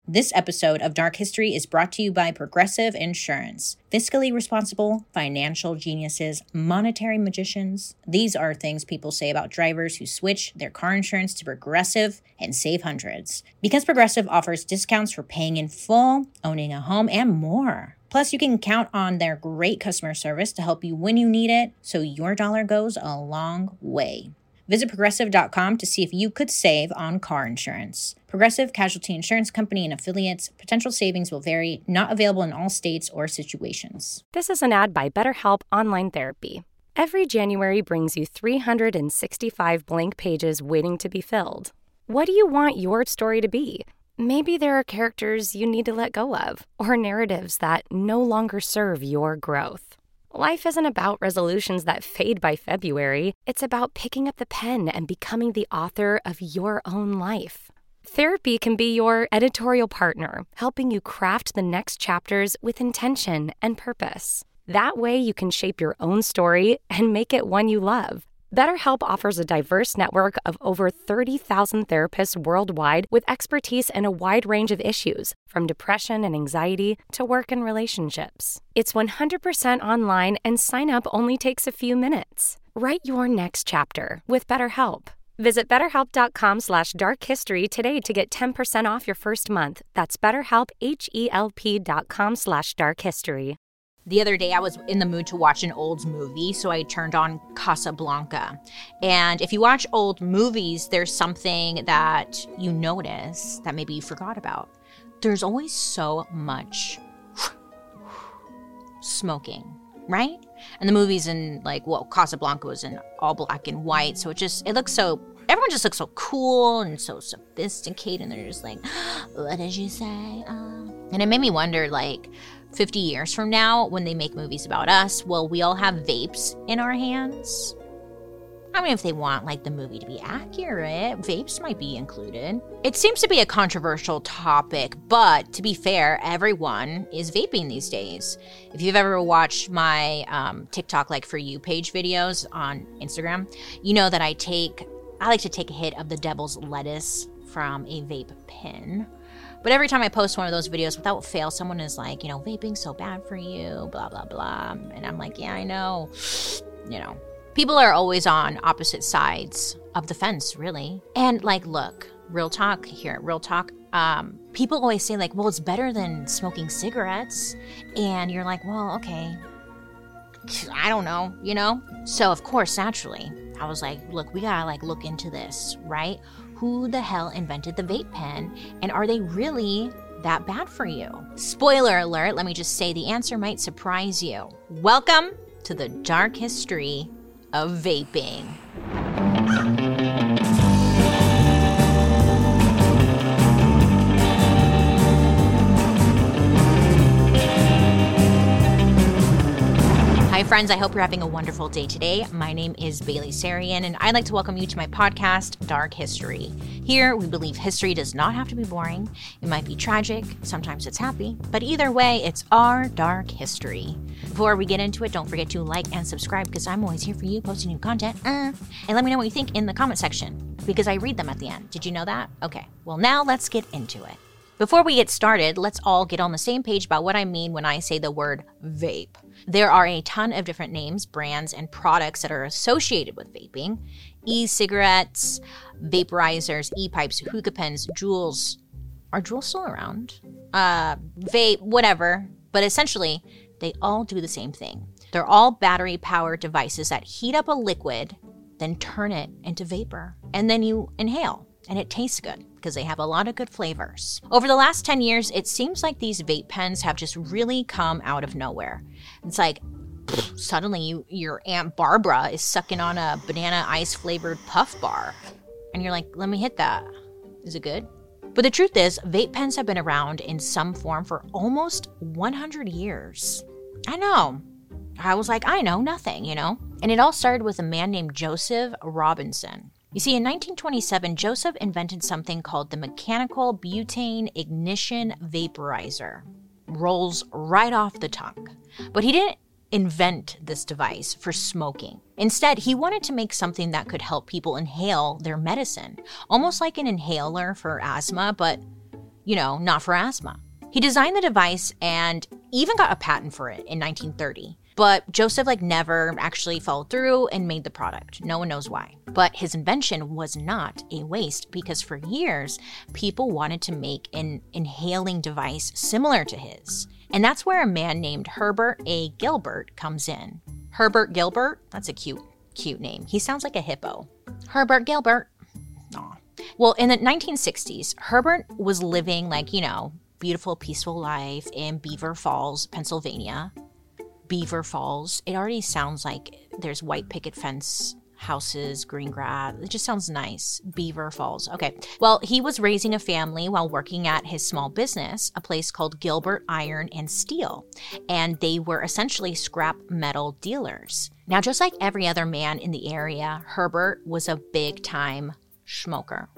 This episode of Dark History is brought to you by Progressive Insurance. Fiscally responsible, financial geniuses, monetary magicians. These are things people say about drivers who switch their car insurance to Progressive and save hundreds. Because Progressive offers discounts for paying in full, owning a home, and more. Plus, you can count on their great customer service to help you when you need it, so your dollar goes a long way. Visit Progressive.com to see if you could save on car insurance. Progressive Casualty Insurance Company and affiliates. Potential savings will vary. Not available in all states or situations. This is an ad by BetterHelp Online Therapy. Every January brings you 365 blank pages waiting to be filled. What do you want your story to be? Maybe there are characters you need to let go of, or narratives that no longer serve your growth. Life isn't about resolutions that fade by February. It's about picking up the pen and becoming the author of your own life. Therapy can be your editorial partner, helping you craft the next chapters with intention and purpose. That way you can shape your own story and make it one you love. BetterHelp offers a diverse network of over 30,000 therapists worldwide with expertise in a wide range of issues, from depression and anxiety to work and relationships. It's 100% online, and sign up only takes a few minutes. Write your next chapter with BetterHelp. Visit BetterHelp.com/darkhistory today to get 10% off your first month. That's BetterHelp, HELP.com/darkhistory. The other day, I was in the mood to watch an old movie, so I turned on Casablanca. And if you watch old movies, there's something that you notice that maybe you forgot about. There's always so much smoking, right? And the movie's in Casablanca was in all black and white, so everyone just looks so cool and so sophisticated, and they're just like, what did you say? And it made me wonder, 50 years from now, when they make movies about us, will we all have vapes in our hands? I mean, if they want, the movie to be accurate, vapes might be included. It seems to be a controversial topic, but to be fair, everyone is vaping these days. If you've ever watched my TikTok For You page videos on Instagram, you know that I like to take a hit of the devil's lettuce from a vape pen. But every time I post one of those videos, without fail, someone is like, vaping's so bad for you, blah, blah, blah. And I'm like, yeah, I know. People are always on opposite sides of the fence, really. And look, real talk here, real talk. People always say well, it's better than smoking cigarettes. And you're like, well, okay, I don't know, So of course, naturally, I was like, look, we gotta look into this, right? Who the hell invented the vape pen, and are they really that bad for you? Spoiler alert, let me just say the answer might surprise you. Welcome to the dark history of vaping. Hi friends, I hope you're having a wonderful day today. My name is Bailey Sarian, and I'd like to welcome you to my podcast, Dark History. Here, we believe history does not have to be boring. It might be tragic, sometimes it's happy, but either way, it's our dark history. Before we get into it, don't forget to like and subscribe, because I'm always here for you, posting new content. And let me know what you think in the comment section, because I read them at the end. Did you know that? Okay, well now let's get into it. Before we get started, let's all get on the same page about what I mean when I say the word vape. There are a ton of different names, brands, and products that are associated with vaping. E-cigarettes, vaporizers, e-pipes, hookah pens, Juuls. Are Juuls still around? Vape, whatever. But essentially, they all do the same thing. They're all battery-powered devices that heat up a liquid, then turn it into vapor. And then you inhale. And it tastes good because they have a lot of good flavors. Over the last 10 years, it seems like these vape pens have just really come out of nowhere. It's suddenly your Aunt Barbara is sucking on a banana ice flavored puff bar. And you're like, let me hit that. Is it good? But the truth is, vape pens have been around in some form for almost 100 years. I know. I was like, I know nothing, And it all started with a man named Joseph Robinson. You see, in 1927, Joseph invented something called the mechanical butane ignition vaporizer. Rolls right off the tongue. But he didn't invent this device for smoking. Instead, he wanted to make something that could help people inhale their medicine, almost like an inhaler for asthma, but not for asthma. He designed the device and even got a patent for it in 1930. But Joseph never actually followed through and made the product. No one knows why. But his invention was not a waste because for years, people wanted to make an inhaling device similar to his. And that's where a man named Herbert A. Gilbert comes in. Herbert Gilbert? That's a cute name. He sounds like a hippo. Herbert Gilbert. Aw. Well, in the 1960s, Herbert was living beautiful, peaceful life in Beaver Falls, Pennsylvania. Beaver Falls. It already sounds like there's white picket fence houses, green grass. It just sounds nice. Beaver Falls. Okay. Well, he was raising a family while working at his small business, a place called Gilbert Iron and Steel. And they were essentially scrap metal dealers. Now, just like every other man in the area, Herbert was a big time smoker.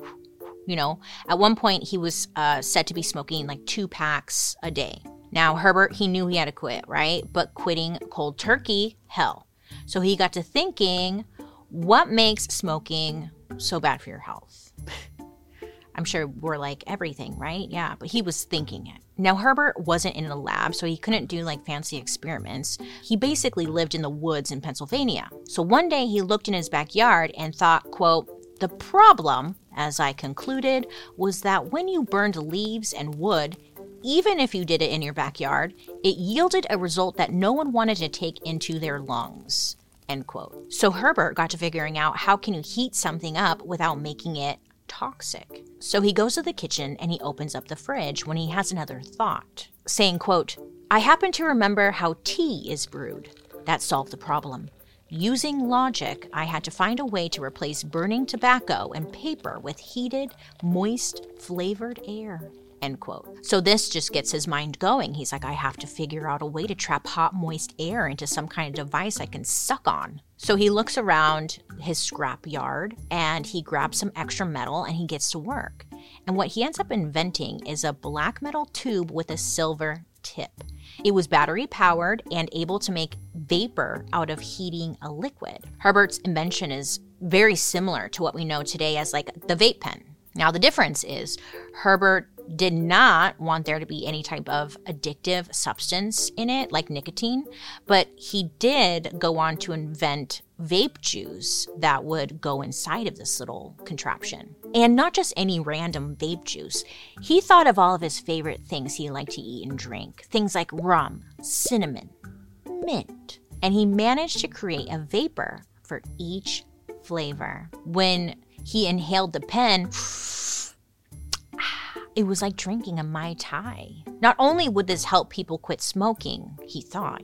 At one point he was said to be smoking 2 packs a day. Now, Herbert, he knew he had to quit, right? But quitting cold turkey, hell. So he got to thinking, what makes smoking so bad for your health? I'm sure we're like everything, right? Yeah, but he was thinking it. Now, Herbert wasn't in a lab, so he couldn't do fancy experiments. He basically lived in the woods in Pennsylvania. So one day he looked in his backyard and thought, quote, the problem, as I concluded, was that when you burned leaves and wood, even if you did it in your backyard, it yielded a result that no one wanted to take into their lungs, end quote. So Herbert got to figuring out how can you heat something up without making it toxic. So he goes to the kitchen and he opens up the fridge when he has another thought, saying, quote, I happen to remember how tea is brewed. That solved the problem. Using logic, I had to find a way to replace burning tobacco and paper with heated, moist, flavored air. End quote. So this just gets his mind going. He's like, I have to figure out a way to trap hot, moist air into some kind of device I can suck on. So he looks around his scrap yard and he grabs some extra metal and he gets to work. And what he ends up inventing is a black metal tube with a silver tip. It was battery powered and able to make vapor out of heating a liquid. Herbert's invention is very similar to what we know today as the vape pen. Now the difference is Herbert did not want there to be any type of addictive substance in it, like nicotine, but he did go on to invent vape juice that would go inside of this little contraption. And not just any random vape juice. He thought of all of his favorite things he liked to eat and drink, things like rum, cinnamon, mint. And he managed to create a vapor for each flavor. When he inhaled the pen, it was like drinking a Mai Tai. Not only would this help people quit smoking, he thought,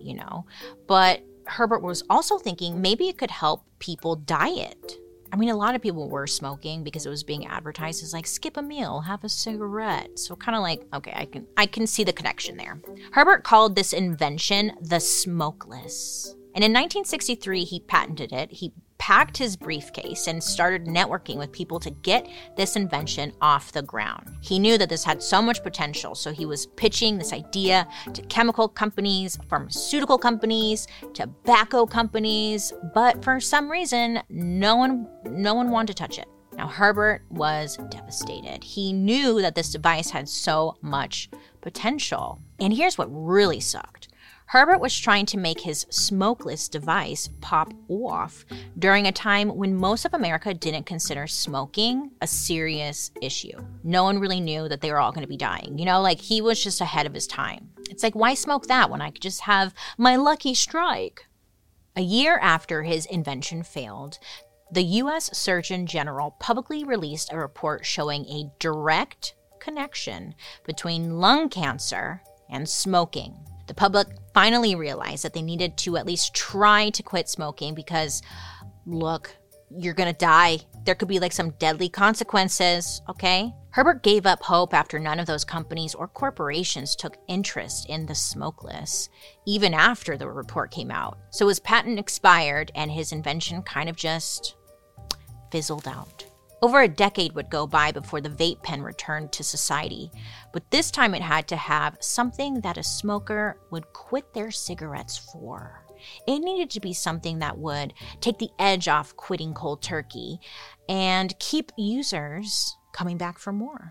but Herbert was also thinking maybe it could help people diet. I mean, a lot of people were smoking because it was being advertised as skip a meal, have a cigarette. So kind of okay, I can see the connection there. Herbert called this invention the smokeless. And in 1963, he patented it. He packed his briefcase and started networking with people to get this invention off the ground. He knew that this had so much potential, so he was pitching this idea to chemical companies, pharmaceutical companies, tobacco companies, but for some reason, no one wanted to touch it. Now, Herbert was devastated. He knew that this device had so much potential. And here's what really sucked. Herbert was trying to make his smokeless device pop off during a time when most of America didn't consider smoking a serious issue. No one really knew that they were all going to be dying. He was just ahead of his time. It's why smoke that when I could just have my lucky strike? A year after his invention failed, the U.S. Surgeon General publicly released a report showing a direct connection between lung cancer and smoking. The public finally realized that they needed to at least try to quit smoking because, look, you're going to die. There could be some deadly consequences, okay? Herbert gave up hope after none of those companies or corporations took interest in the smokeless, even after the report came out. So his patent expired and his invention kind of just fizzled out. Over a decade would go by before the vape pen returned to society, but this time it had to have something that a smoker would quit their cigarettes for. It needed to be something that would take the edge off quitting cold turkey and keep users coming back for more.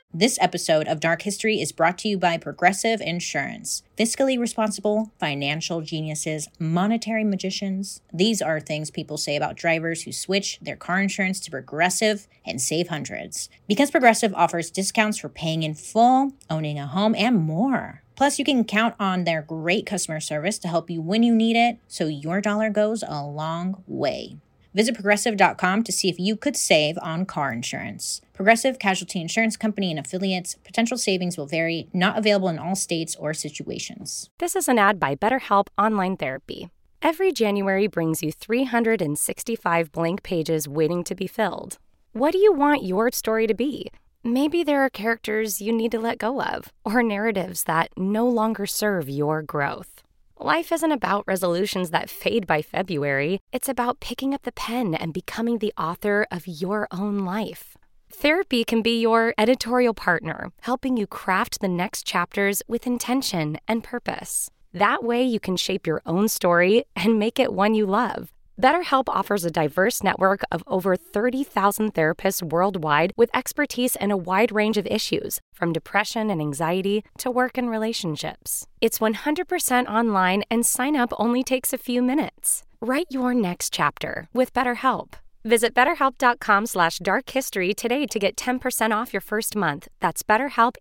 This episode of Dark History is brought to you by Progressive Insurance. Fiscally responsible, financial geniuses, monetary magicians. These are things people say about drivers who switch their car insurance to Progressive and save hundreds. Because Progressive offers discounts for paying in full, owning a home, and more. Plus, you can count on their great customer service to help you when you need it, so your dollar goes a long way. Visit Progressive.com to see if you could save on car insurance. Progressive Casualty Insurance Company and Affiliates. Potential savings will vary. Not available in all states or situations. This is an ad by BetterHelp Online Therapy. Every January brings you 365 blank pages waiting to be filled. What do you want your story to be? Maybe there are characters you need to let go of, or narratives that no longer serve your growth. Life isn't about resolutions that fade by February. It's about picking up the pen and becoming the author of your own life. Therapy can be your editorial partner, helping you craft the next chapters with intention and purpose. That way you can shape your own story and make it one you love. BetterHelp offers a diverse network of over 30,000 therapists worldwide with expertise in a wide range of issues, from depression and anxiety to work and relationships. It's 100% online, and sign up only takes a few minutes. Write your next chapter with BetterHelp. Visit BetterHelp.com/darkhistory today to get 10% off your first month. That's BetterHelp,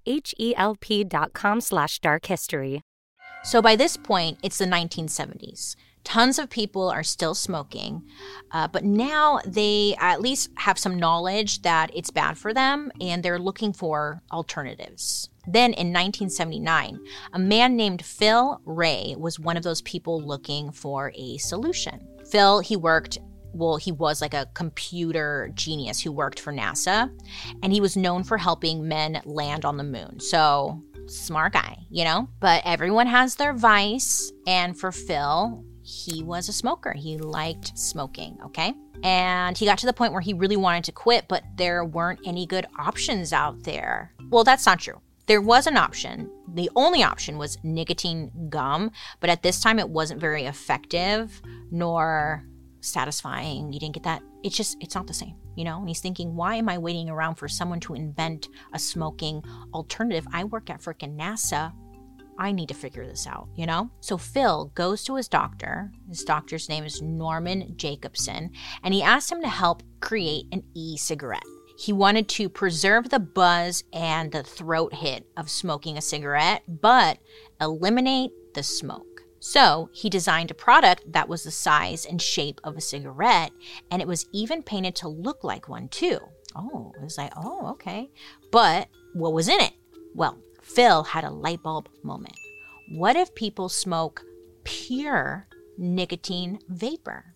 HELP.com/darkhistory. So by this point, it's the 1970s. Tons of people are still smoking, but now they at least have some knowledge that it's bad for them, and they're looking for alternatives. Then in 1979, a man named Phil Ray was one of those people looking for a solution. Phil, he was like a computer genius who worked for NASA, and he was known for helping men land on the moon. So, smart guy, But everyone has their vice, and for Phil, he was a smoker. He liked smoking, okay? And he got to the point where he really wanted to quit, but there weren't any good options out there. Well, that's not true. There was an option. The only option was nicotine gum, but at this time it wasn't very effective nor satisfying. You didn't get that. It's not the same, And he's thinking, why am I waiting around for someone to invent a smoking alternative? I work at frickin' NASA. I need to figure this out, So Phil goes to his doctor. His doctor's name is Norman Jacobson, and he asked him to help create an e-cigarette. He wanted to preserve the buzz and the throat hit of smoking a cigarette, but eliminate the smoke. So he designed a product that was the size and shape of a cigarette, and it was even painted to look like one too. Oh, it was like, oh, okay. But what was in it? Well, Phil had a light bulb moment. What if people smoke pure nicotine vapor?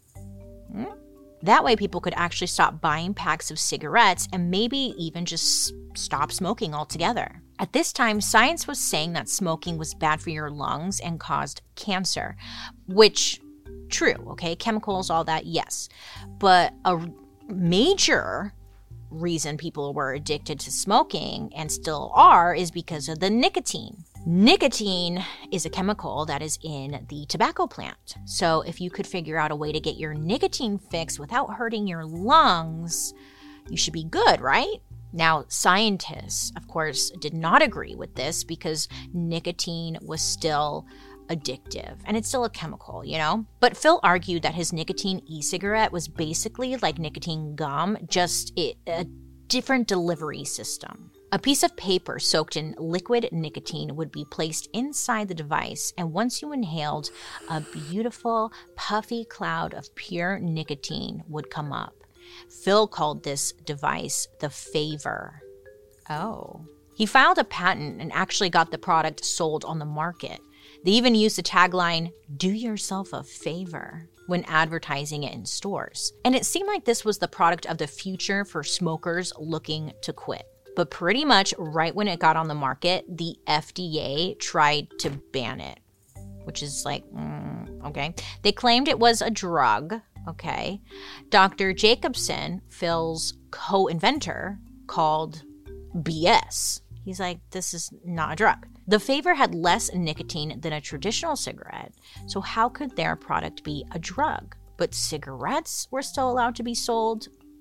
That way people could actually stop buying packs of cigarettes and maybe even just stop smoking altogether. At this time, science was saying that smoking was bad for your lungs and caused cancer, which, true, okay? Chemicals, all that, yes. But a major reason people were addicted to smoking and still are is because of the nicotine. Nicotine is a chemical that is in the tobacco plant. So if you could figure out a way to get your nicotine fix without hurting your lungs, you should be good, right? Now, scientists, of course, did not agree with this because nicotine was still addictive, and it's still a chemical, But Phil argued that his nicotine e-cigarette was basically like nicotine gum, just a different delivery system. A piece of paper soaked in liquid nicotine would be placed inside the device, and once you inhaled, a beautiful, puffy cloud of pure nicotine would come up. Phil called this device the Favor. Oh. He filed a patent and actually got the product sold on the market. They even used the tagline, "Do yourself a favor," when advertising it in stores. And it seemed like this was the product of the future for smokers looking to quit. But pretty much right when it got on the market, the FDA tried to ban it, which is like, okay. They claimed it was a drug, okay. Dr. Jacobson, Phil's co-inventor, called BS. He's like, this is not a drug. The Favor had less nicotine than a traditional cigarette, so how could their product be a drug? But cigarettes were still allowed to be sold?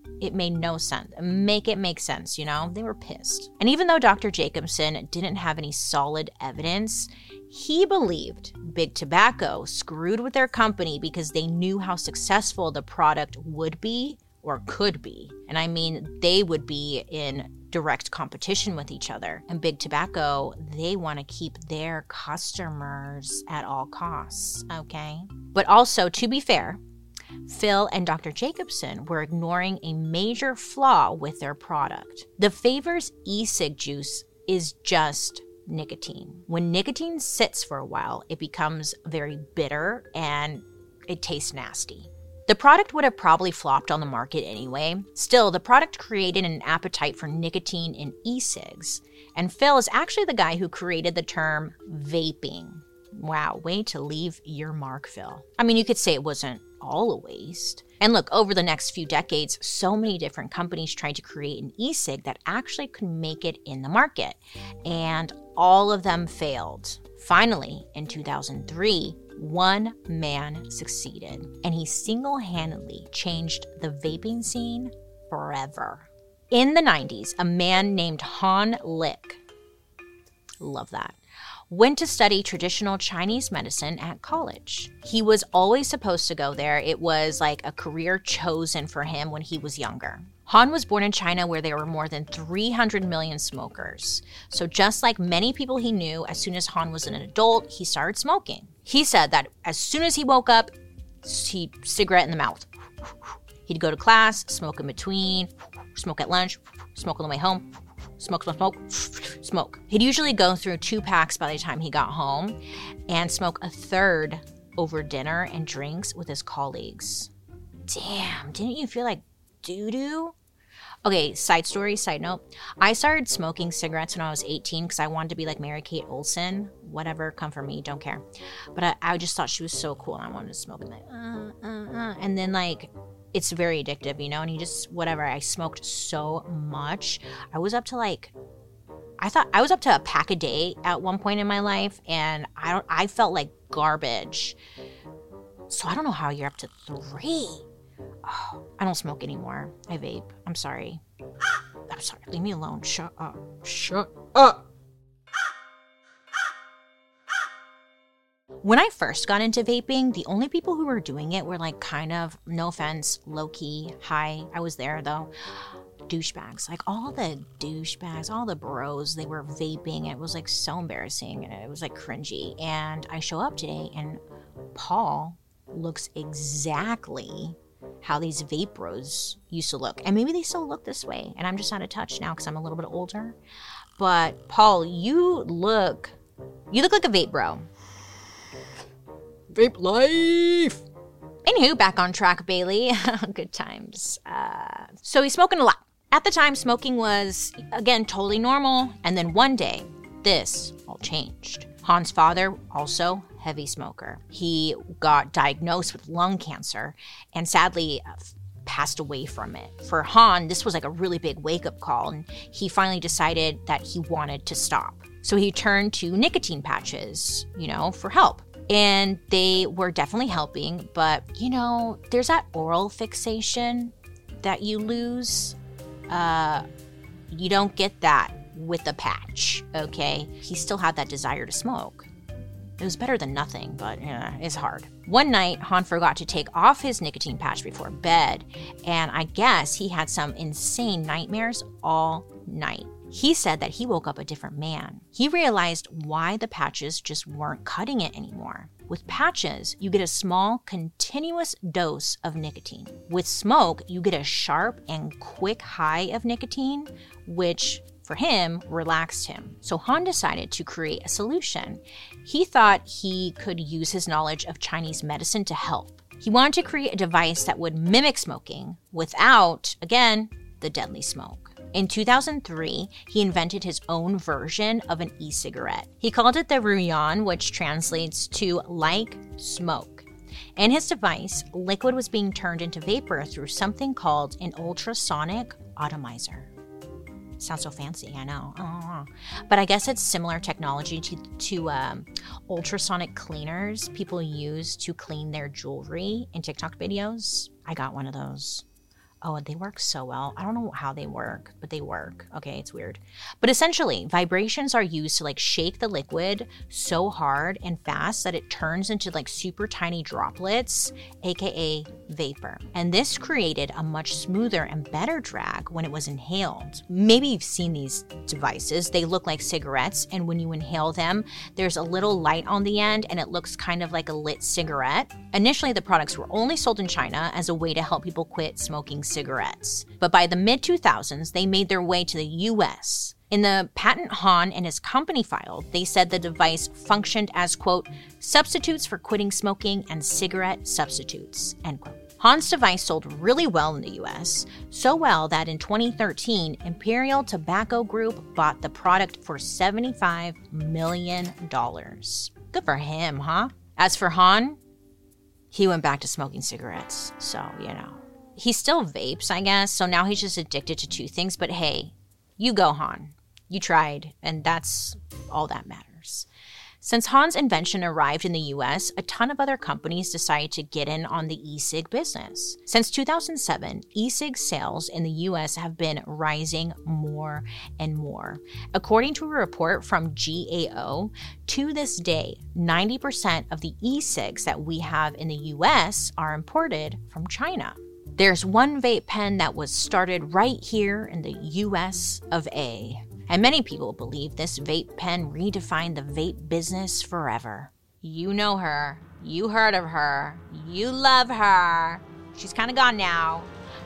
It made no sense. Make it make sense, you know? They were pissed. And even though Dr. Jacobson didn't have any solid evidence, he believed Big Tobacco screwed with their company because they knew how successful the product would be or could be. And I mean, they would be in direct competition with each other. And Big Tobacco, they want to keep their customers at all costs, okay? But also, to be fair, Phil and Dr. Jacobson were ignoring a major flaw with their product. The Favors e-cig juice is just nicotine. When nicotine sits for a while, it becomes very bitter and it tastes nasty. The product would have probably flopped on the market anyway. Still, the product created an appetite for nicotine in e-cigs. And Phil is actually the guy who created the term vaping. Wow, way to leave your mark, Phil. I mean, you could say it wasn't all a waste. And look, over the next few decades, so many different companies tried to create an e-cig that actually could make it in the market. And all of them failed. Finally, in 2003, one man succeeded, and he single-handedly changed the vaping scene forever. In the 90s, a man named Han Lik, love that, went to study traditional Chinese medicine at college. He was always supposed to go there. It was like a career chosen for him when he was younger. Han was born in China where there were more than 300 million smokers. So just like many people he knew, as soon as Han was an adult, he started smoking. He said that as soon as he woke up, cigarette in the mouth. He'd go to class, smoke in between, smoke at lunch, smoke on the way home, smoke. He'd usually go through 2 packs by the time he got home and smoke a third over dinner and drinks with his colleagues. Damn, didn't you feel like doo-doo? Okay, side note. I started smoking cigarettes when I was 18 because I wanted to be like Mary-Kate Olsen. Whatever, come for me, don't care. But I just thought she was so cool and I wanted to smoke. And then like, it's very addictive, you know? And whatever, I smoked so much. I was up to a pack a day at one point in my life, and I felt like garbage. So I don't know how you're up to 3. Oh, I don't smoke anymore. I vape. I'm sorry. Leave me alone. Shut up. When I first got into vaping, the only people who were doing it were like kind of, no offense, low-key, high. I was there though. Douchebags. Like all the douchebags, all the bros, they were vaping. And it was like so embarrassing and it was like cringy. And I show up today and Paul looks exactly how these vape bros used to look. And maybe they still look this way. And I'm just out of touch now because I'm a little bit older. But Paul, you look like a vape bro. Vape life. Anywho, back on track, Bailey. Good times. So he's smoking a lot. At the time, smoking was, again, totally normal. And then one day, this all changed. Han's father, also heavy smoker. He got diagnosed with lung cancer and sadly passed away from it. For Han, this was like a really big wake-up call, and he finally decided that he wanted to stop. So he turned to nicotine patches, for help. And they were definitely helping, but, there's that oral fixation that you lose. You don't get that with a patch, okay? He still had that desire to smoke. It was better than nothing, but it's hard. One night, Han forgot to take off his nicotine patch before bed, and I guess he had some insane nightmares all night. He said that he woke up a different man. He realized why the patches just weren't cutting it anymore. With patches, you get a small, continuous dose of nicotine. With smoke, you get a sharp and quick high of nicotine, which, for him, relaxed him. So Han decided to create a solution. He thought he could use his knowledge of Chinese medicine to help. He wanted to create a device that would mimic smoking without, again, the deadly smoke. In 2003, he invented his own version of an e-cigarette. He called it the Ruyan, which translates to like smoke. In his device, liquid was being turned into vapor through something called an ultrasonic atomizer. Sounds so fancy, I know. But I guess it's similar technology to ultrasonic cleaners people use to clean their jewelry in TikTok videos. I got one of those. Oh, they work so well. I don't know how they work, but they work. Okay, it's weird. But essentially, vibrations are used to like shake the liquid so hard and fast that it turns into like super tiny droplets, aka vapor. And this created a much smoother and better drag when it was inhaled. Maybe you've seen these devices. They look like cigarettes, and when you inhale them, there's a little light on the end and it looks kind of like a lit cigarette. Initially, the products were only sold in China as a way to help people quit smoking cigarettes. But by the mid-2000s, they made their way to the US. In the patent Han and his company filed, they said the device functioned as, quote, substitutes for quitting smoking and cigarette substitutes, end quote. Han's device sold really well in the US, so well that in 2013, Imperial Tobacco Group bought the product for $75 million. Good for him, huh? As for Han, he went back to smoking cigarettes, so, you know. He still vapes, I guess, so now he's just addicted to two things. But hey, you go, Han. You tried, and that's all that matters. Since Han's invention arrived in the US, a ton of other companies decided to get in on the e-cig business. Since 2007, e-cig sales in the US have been rising more and more. According to a report from GAO, to this day, 90% of the e-cigs that we have in the US are imported from China. There's one vape pen that was started right here in the US of A. And many people believe this vape pen redefined the vape business forever. You know her. You heard of her. You love her. She's kind of gone now.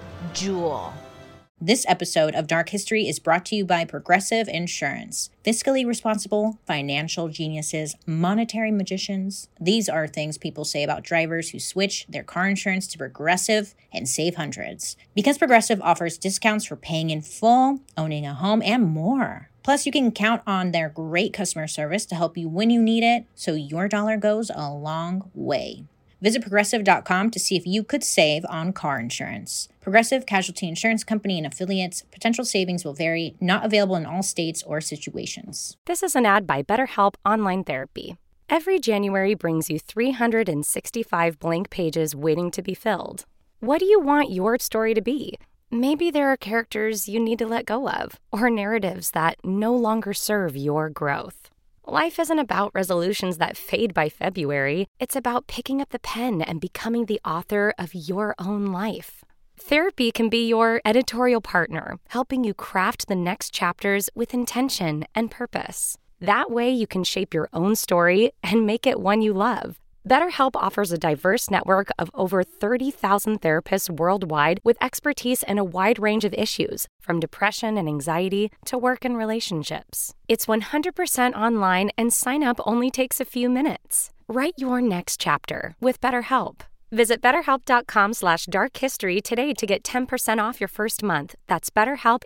Juul. This episode of Dark History is brought to you by Progressive Insurance. Fiscally responsible, financial geniuses, monetary magicians. These are things people say about drivers who switch their car insurance to Progressive and save hundreds. Because Progressive offers discounts for paying in full, owning a home, and more. Plus, you can count on their great customer service to help you when you need it, so your dollar goes a long way. Visit Progressive.com to see if you could save on car insurance. Progressive Casualty Insurance Company and affiliates. Potential savings will vary. Not available in all states or situations. This is an ad by BetterHelp Online Therapy. Every January brings you 365 blank pages waiting to be filled. What do you want your story to be? Maybe there are characters you need to let go of, or narratives that no longer serve your growth. Life isn't about resolutions that fade by February. It's about picking up the pen and becoming the author of your own life. Therapy can be your editorial partner, helping you craft the next chapters with intention and purpose. That way you can shape your own story and make it one you love. BetterHelp offers a diverse network of over 30,000 therapists worldwide with expertise in a wide range of issues, from depression and anxiety to work and relationships. It's 100% online, and sign up only takes a few minutes. Write your next chapter with BetterHelp. Visit BetterHelp.com/darkhistory today to get 10% off your first month. That's BetterHelp,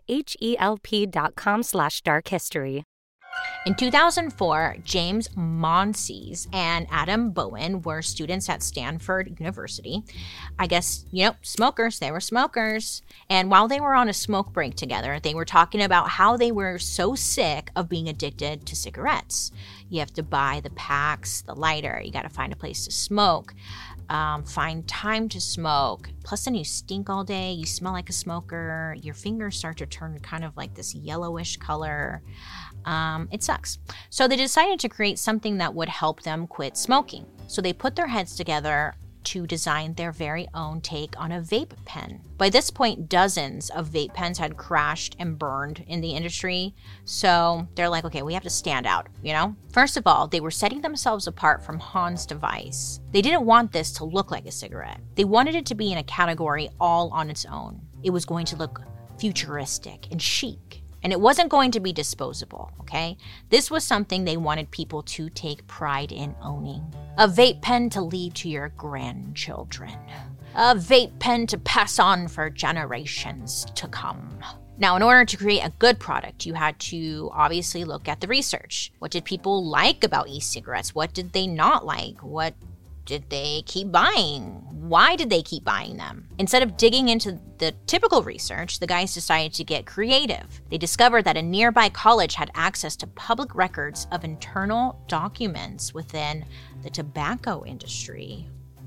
HELP.com/darkhistory. In 2004, James Monsees and Adam Bowen were students at Stanford University. I guess, smokers. They were smokers. And while they were on a smoke break together, they were talking about how they were so sick of being addicted to cigarettes. You have to buy the packs, the lighter. You got to find a place to smoke. Find time to smoke. Plus, then you stink all day. You smell like a smoker. Your fingers start to turn kind of like this yellowish color. It sucks. So they decided to create something that would help them quit smoking. So they put their heads together to design their very own take on a vape pen. By this point, dozens of vape pens had crashed and burned in the industry. So they're like, okay, we have to stand out, First of all, they were setting themselves apart from Han's device. They didn't want this to look like a cigarette. They wanted it to be in a category all on its own. It was going to look futuristic and chic. And it wasn't going to be disposable, okay? This was something they wanted people to take pride in owning. A vape pen to leave to your grandchildren. A vape pen to pass on for generations to come. Now, in order to create a good product, you had to obviously look at the research. What did people like about e-cigarettes? What did they not like? What did they keep buying? Why did they keep buying them? Instead of digging into the typical research, the guys decided to get creative. They discovered that a nearby college had access to public records of internal documents within the tobacco industry.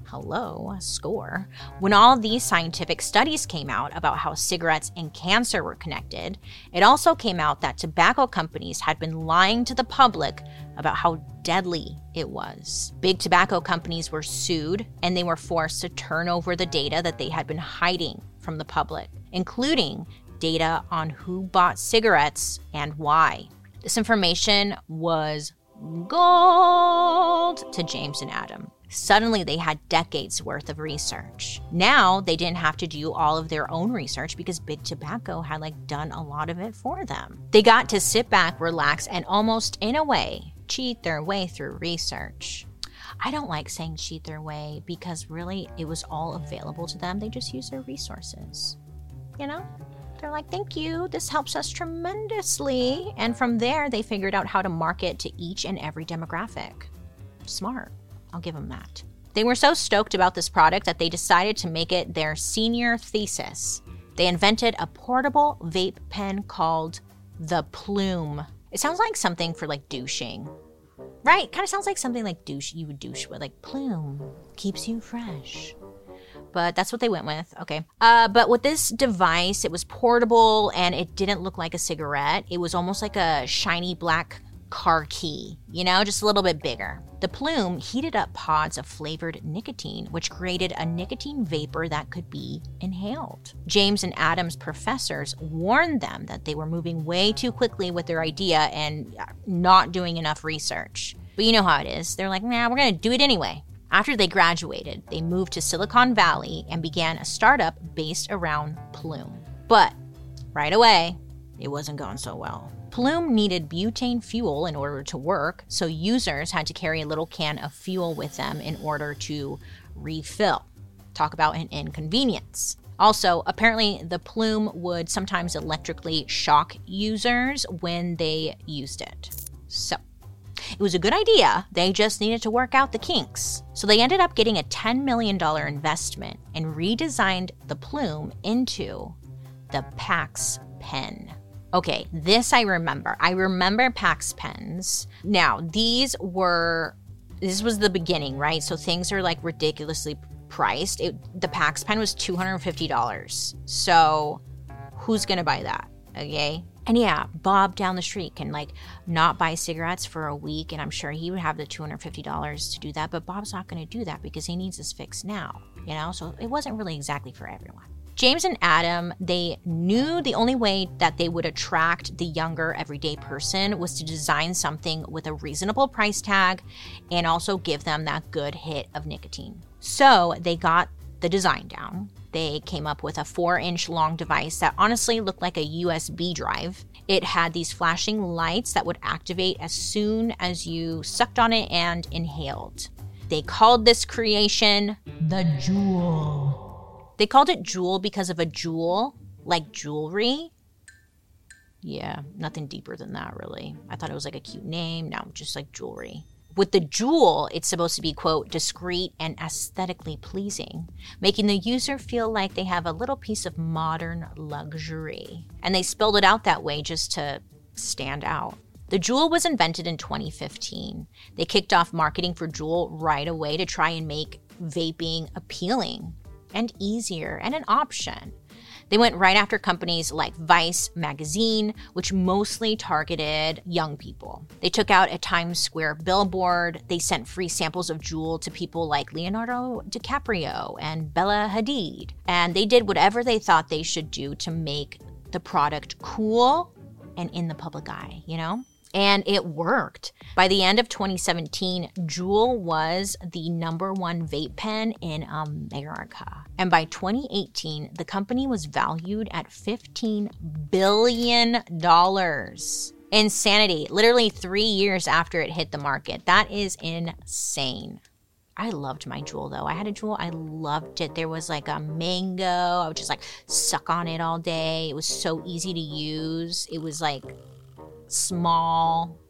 Hello, a score. When all these scientific studies came out about how cigarettes and cancer were connected, it also came out that tobacco companies had been lying to the public about how deadly it was. Big tobacco companies were sued, and they were forced to turn over the data that they had been hiding from the public, including data on who bought cigarettes and why. This information was gold to James and Adam. Suddenly, they had decades worth of research. Now, they didn't have to do all of their own research because Big Tobacco had done a lot of it for them. They got to sit back, relax, and almost, in a way, cheat their way through research. I don't like saying cheat their way because really it was all available to them. They just used their resources. You know? They're like, thank you, this helps us tremendously. And from there, they figured out how to market to each and every demographic. Smart. I'll give them that. They were so stoked about this product that they decided to make it their senior thesis. They invented a portable vape pen called the Plume. It sounds like something for douching. Right? Kind of sounds like something you would douche with, Plume. Keeps you fresh. But that's what they went with. Okay. But with this device, it was portable and it didn't look like a cigarette. It was almost like a shiny black car key, just a little bit bigger. The Plume heated up pods of flavored nicotine, which created a nicotine vapor that could be inhaled. James and Adam's professors warned them that they were moving way too quickly with their idea and not doing enough research. But you know how it is. They're like, nah, we're going to do it anyway. After they graduated, they moved to Silicon Valley and began a startup based around Plume. But right away, it wasn't going so well. Plume needed butane fuel in order to work, so users had to carry a little can of fuel with them in order to refill. Talk about an inconvenience. Also, apparently the Plume would sometimes electrically shock users when they used it. So, it was a good idea, they just needed to work out the kinks. So they ended up getting a $10 million investment and redesigned the Plume into the Pax Pen. Okay, this I remember. I remember Pax pens. Now, this was the beginning, right? So things are ridiculously priced. The Pax pen was $250. So who's gonna buy that? Okay. And yeah, Bob down the street can not buy cigarettes for a week, and I'm sure he would have the $250 to do that, but Bob's not gonna do that because he needs his fix now, So it wasn't really exactly for everyone. James and Adam, they knew the only way that they would attract the younger everyday person was to design something with a reasonable price tag and also give them that good hit of nicotine. So they got the design down. They came up with a 4-inch long device that honestly looked like a USB drive. It had these flashing lights that would activate as soon as you sucked on it and inhaled. They called this creation the Juul. They called it Juul because of a jewel, like jewelry. Yeah, nothing deeper than that, really. I thought it was a cute name. No, just jewelry. With the Juul, it's supposed to be, quote, discreet and aesthetically pleasing, making the user feel like they have a little piece of modern luxury. And they spelled it out that way just to stand out. The Juul was invented in 2015. They kicked off marketing for Juul right away to try and make vaping appealing and easier and an option. They went right after companies like Vice magazine, which mostly targeted young people. They took out a Times Square billboard. They sent free samples of Juul to people like Leonardo DiCaprio and Bella Hadid. And they did whatever they thought they should do to make the product cool and in the public eye, And it worked. By the end of 2017, Juul was the ¡1 vape pen in America. And by 2018, the company was valued at $15 billion. Insanity. Literally 3 years after it hit the market. That is insane. I loved my Juul, though. I had a Juul. I loved it. There was a mango. I would just suck on it all day. It was so easy to use. It was small.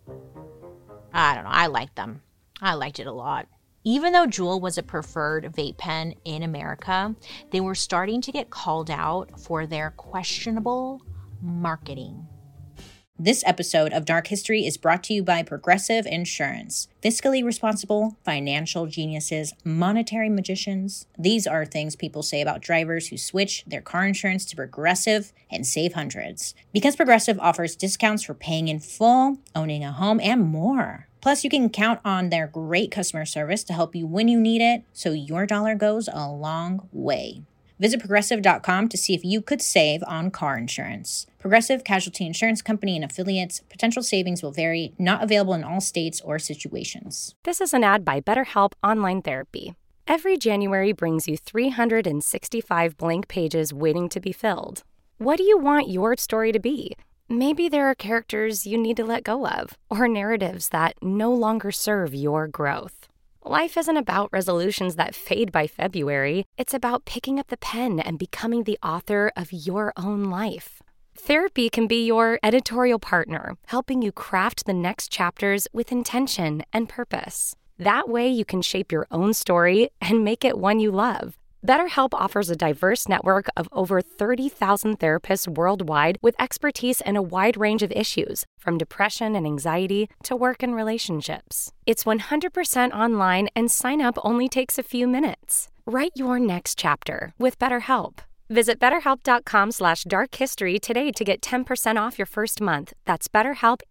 I don't know. I liked them. I liked it a lot. Even though Juul was a preferred vape pen in America, they were starting to get called out for their questionable marketing. This episode of Dark History is brought to you by Progressive Insurance. Fiscally responsible, financial geniuses, monetary magicians. These are things people say about drivers who switch their car insurance to Progressive and save hundreds. Because Progressive offers discounts for paying in full, owning a home, and more. Plus, you can count on their great customer service to help you when you need it, so your dollar goes a long way. Visit Progressive.com to see if you could save on car insurance. Progressive Casualty Insurance Company and Affiliates. Potential savings will vary. Not available in all states or situations. This is an ad by BetterHelp Online Therapy. Every January brings you 365 blank pages waiting to be filled. What do you want your story to be? Maybe there are characters you need to let go of, or narratives that no longer serve your growth. Life isn't about resolutions that fade by February. It's about picking up the pen and becoming the author of your own life. Therapy can be your editorial partner, helping you craft the next chapters with intention and purpose. That way you can shape your own story and make it one you love. BetterHelp offers a diverse network of over 30,000 therapists worldwide with expertise in a wide range of issues, from depression and anxiety to work and relationships. It's 100% online, and sign up only takes a few minutes. Write your next chapter with BetterHelp. Visit BetterHelp.com/darkhistory today to get 10% off your first month. That's BetterHelp,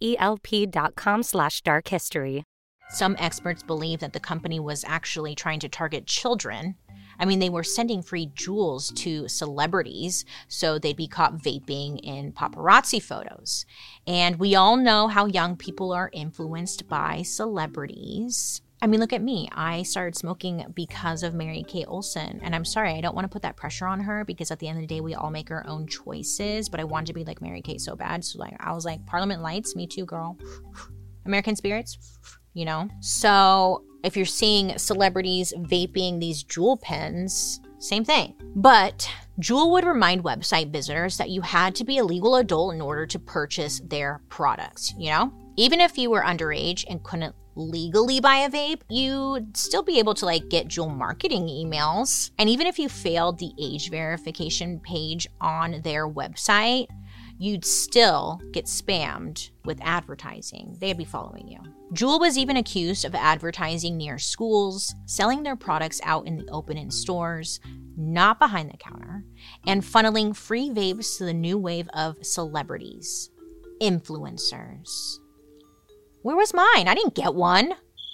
HELP.com/darkhistory. Some experts believe that the company was actually trying to target children. I mean, they were sending free Juuls to celebrities so they'd be caught vaping in paparazzi photos. And we all know how young people are influenced by celebrities. I mean, look at me. I started smoking because of Mary-Kate Olsen. And I'm sorry, I don't want to put that pressure on her because at the end of the day, we all make our own choices. But I wanted to be like Mary-Kate so bad. So I was like, Parliament Lights, me too, girl. American Spirits, you know? So if you're seeing celebrities vaping these Juul pens, same thing. But Juul would remind website visitors that you had to be a legal adult in order to purchase their products, you know? Even if you were underage and couldn't legally buy a vape, you'd still be able to get Juul marketing emails. And even if you failed the age verification page on their website, you'd still get spammed with advertising. They'd be following you. Juul was even accused of advertising near schools, selling their products out in the open in stores, not behind the counter, and funneling free vapes to the new wave of celebrities, influencers. Where was mine? I didn't get one.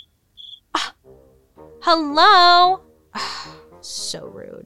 Hello? So rude.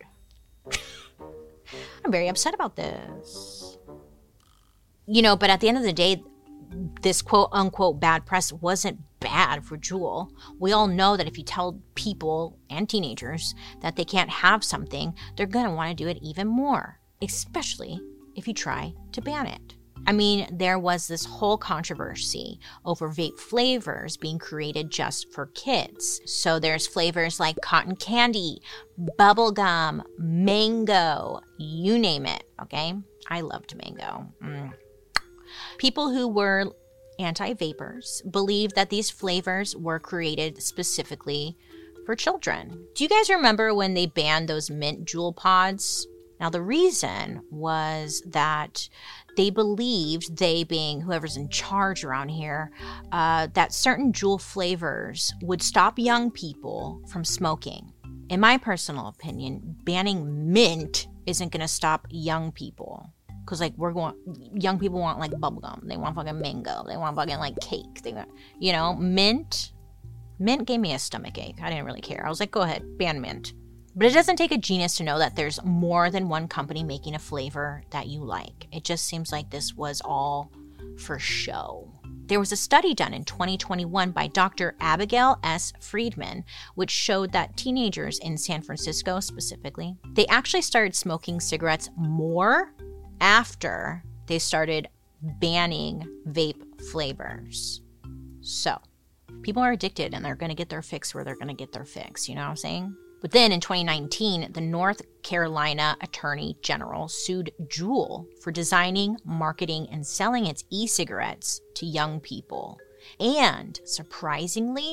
I'm very upset about this. You know, but at the end of the day, this quote-unquote bad press wasn't bad for Juul. We all know that if you tell people and teenagers that they can't have something, they're going to want to do it even more, especially if you try to ban it. I mean, there was this whole controversy over vape flavors being created just for kids. So there's flavors like cotton candy, bubblegum, mango, you name it, okay? I loved mango. People who were anti-vapers believed that these flavors were created specifically for children. Do you guys remember when they banned those mint Juul pods? Now, the reason was that they believed, they being whoever's in charge around here, that certain Juul flavors would stop young people from smoking. In my personal opinion, banning mint isn't going to stop young people. Because, young people want, bubblegum. They want fucking mango. They want fucking, cake. They want, mint. Mint gave me a stomach ache. I didn't really care. I was like, go ahead, ban mint. But it doesn't take a genius to know that there's more than one company making a flavor that you like. It just seems like this was all for show. There was a study done in 2021 by Dr. Abigail S. Friedman, which showed that teenagers in San Francisco specifically, they actually started smoking cigarettes more after they started banning vape flavors. So, people are addicted and they're going to get their fix where they're going to get their fix, you know what I'm saying? But then in 2019, the North Carolina Attorney General sued Juul for designing, marketing, and selling its e-cigarettes to young people. And surprisingly,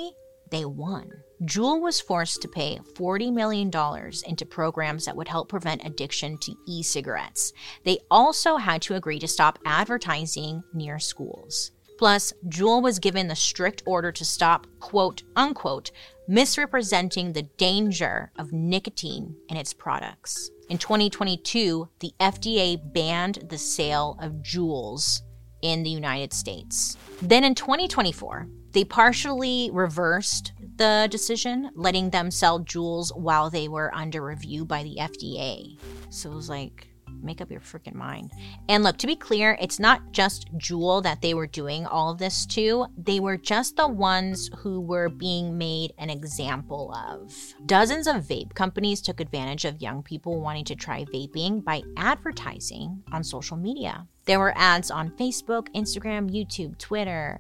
they won. Juul was forced to pay $40 million into programs that would help prevent addiction to e-cigarettes. They also had to agree to stop advertising near schools. Plus, Juul was given the strict order to stop, quote unquote, misrepresenting the danger of nicotine in its products. In 2022, the FDA banned the sale of Juuls in the United States. Then in 2024, they partially reversed the decision, letting them sell Juuls while they were under review by the FDA. So it was like, make up your freaking mind. And look, to be clear, it's not just Juul that they were doing all of this to. They were just the ones who were being made an example of. Dozens of vape companies took advantage of young people wanting to try vaping by advertising on social media. There were ads on Facebook, Instagram, YouTube, Twitter,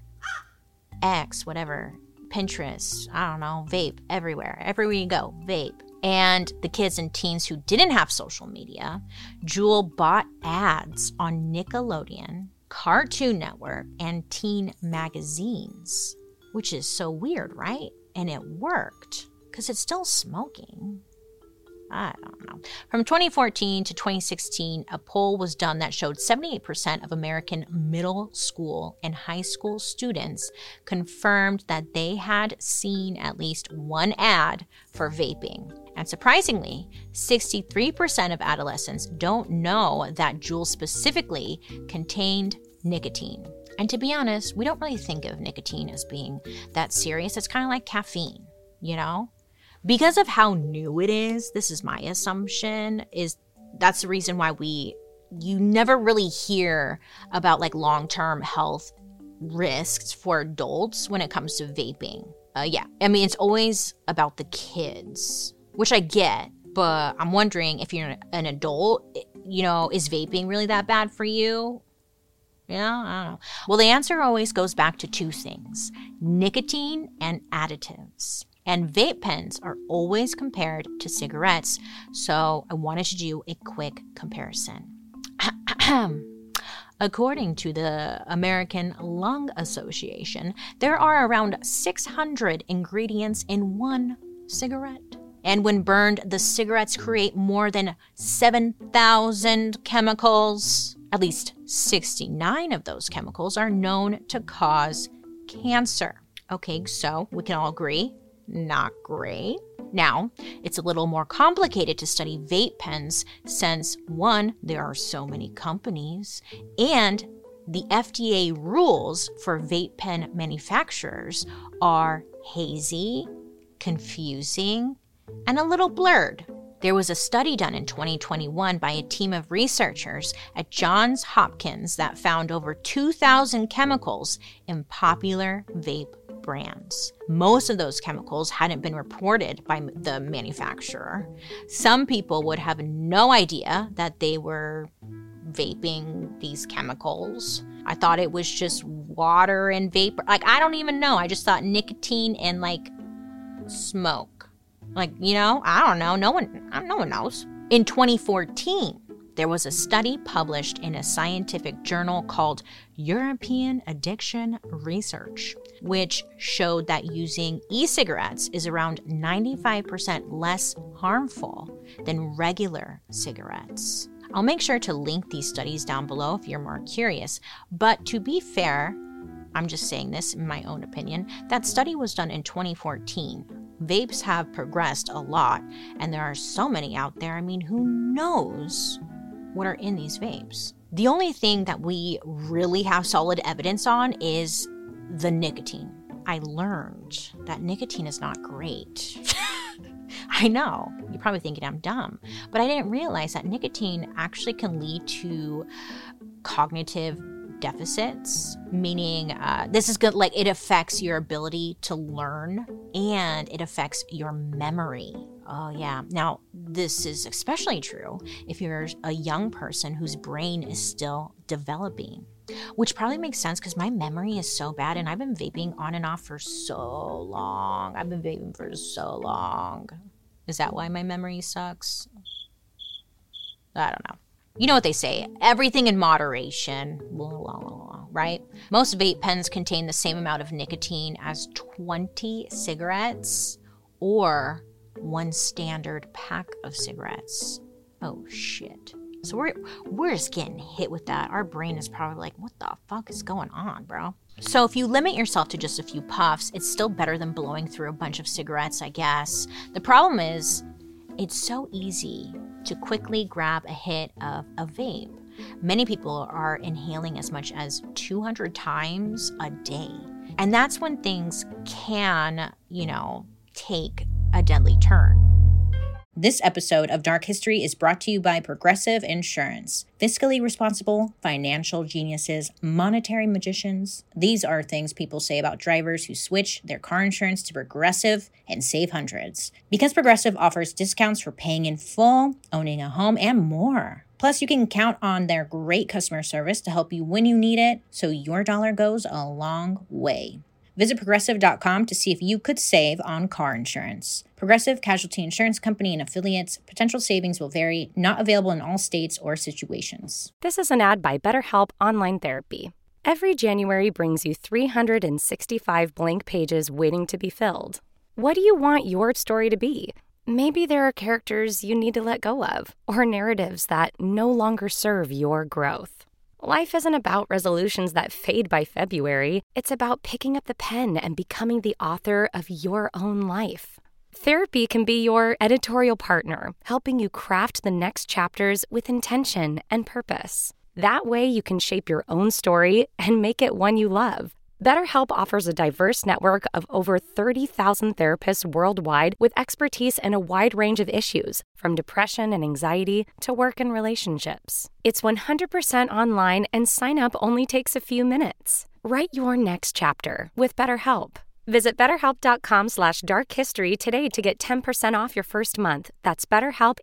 X, whatever, Pinterest, I don't know, vape, everywhere. Everywhere you go, vape. And the kids and teens who didn't have social media, Juul bought ads on Nickelodeon, Cartoon Network, and teen magazines, which is so weird, right? And it worked because it's still smoking. I don't know. From 2014 to 2016, a poll was done that showed 78% of American middle school and high school students confirmed that they had seen at least one ad for vaping. And surprisingly, 63% of adolescents don't know that Juul specifically contained nicotine. And to be honest, we don't really think of nicotine as being that serious. It's kind of like caffeine, you know? Because of how new it is, this is my assumption, is that's the reason why you never really hear about like long-term health risks for adults when it comes to vaping. Yeah, I mean, it's always about the kids, which I get, but I'm wondering if you're an adult, you know, is vaping really that bad for you? You know, I don't know. Well, the answer always goes back to two things: nicotine and additives. And vape pens are always compared to cigarettes, so I wanted to do a quick comparison. According to the American Lung Association, there are around 600 ingredients in one cigarette. And when burned, the cigarettes create more than 7,000 chemicals. At least 69 of those chemicals are known to cause cancer. Okay, so we can all agree, not great. Now, it's a little more complicated to study vape pens since, one, there are so many companies, and the FDA rules for vape pen manufacturers are hazy, confusing, and a little blurred. There was a study done in 2021 by a team of researchers at Johns Hopkins that found over 2,000 chemicals in popular vape brands. Most of those chemicals hadn't been reported by the manufacturer. Some people would have no idea that they were vaping these chemicals. I thought it was just water and vapor. Like, I don't even know. I just thought nicotine and like smoke. Like, you know, I don't know. No one knows. In 2014, there was a study published in a scientific journal called European Addiction Research, which showed that using e-cigarettes is around 95% less harmful than regular cigarettes. I'll make sure to link these studies down below if you're more curious. But to be fair, I'm just saying this in my own opinion, that study was done in 2014. Vapes have progressed a lot, and there are so many out there. I mean, who knows what are in these vapes? The only thing that we really have solid evidence on is the nicotine. I learned that nicotine is not great. I know, you're probably thinking I'm dumb, but I didn't realize that nicotine actually can lead to cognitive deficits, meaning this is good, like it affects your ability to learn and it affects your memory. Oh yeah. Now, this is especially true if you're a young person whose brain is still developing, which probably makes sense because my memory is so bad and I've been vaping on and off for so long. Is that why my memory sucks? I don't know. You know what they say, everything in moderation, right? Most vape pens contain the same amount of nicotine as 20 cigarettes or one standard pack of cigarettes. Oh, shit. So we're just getting hit with that. Our brain is probably like, what the fuck is going on, bro? So if you limit yourself to just a few puffs, it's still better than blowing through a bunch of cigarettes, I guess. The problem is, it's so easy to quickly grab a hit of a vape. Many people are inhaling as much as 200 times a day. And that's when things can, take a deadly turn. This episode of Dark History is brought to you by Progressive Insurance. Fiscally responsible, financial geniuses, monetary magicians. These are things people say about drivers who switch their car insurance to Progressive and save hundreds. Because Progressive offers discounts for paying in full, owning a home, and more. Plus, you can count on their great customer service to help you when you need it, so your dollar goes a long way. Visit Progressive.com to see if you could save on car insurance. Progressive Casualty Insurance Company and affiliates. Potential savings will vary. Not available in all states or situations. This is an ad by BetterHelp Online Therapy. Every January brings you 365 blank pages waiting to be filled. What do you want your story to be? Maybe there are characters you need to let go of, or narratives that no longer serve your growth. Life isn't about resolutions that fade by February. It's about picking up the pen and becoming the author of your own life. Therapy can be your editorial partner, helping you craft the next chapters with intention and purpose. That way you can shape your own story and make it one you love. BetterHelp offers a diverse network of over 30,000 therapists worldwide with expertise in a wide range of issues, from depression and anxiety to work and relationships. It's 100% online, and sign up only takes a few minutes. Write your next chapter with BetterHelp. Visit BetterHelp.com/darkhistory today to get 10% off your first month. That's BetterHelp,